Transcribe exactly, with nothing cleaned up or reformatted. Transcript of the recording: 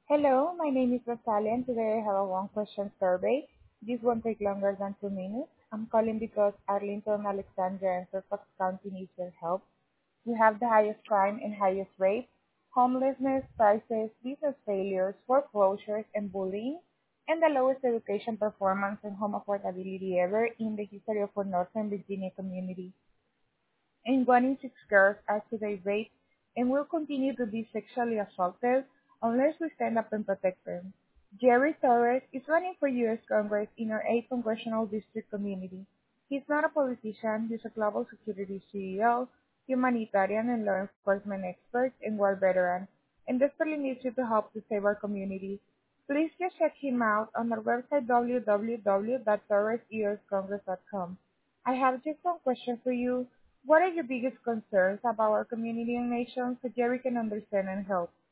Hello, my name is Rosalia, and today I have a one-question survey. This won't take longer than two minutes. I'm calling because Arlington, Alexandria, and Fairfax County needs your help. We have the highest crime and highest rate, homelessness, prices, business failures, foreclosures, and bullying, and the lowest education performance and home affordability ever in the history of our Northern Virginia community. And one in six girls are today raped and will continue to be sexually assaulted unless we stand up and protect them. Jerry Torres is running for U S Congress in our eighth Congressional District community. He's not a politician, he's a global security C E O, humanitarian and law enforcement expert, and war veteran, and desperately needs you to help to save our community. Please just check him out on our website w w w dot torres u s congress dot com. I have just one question for you. What are your biggest concerns about our community and nation so Jerry can understand and help?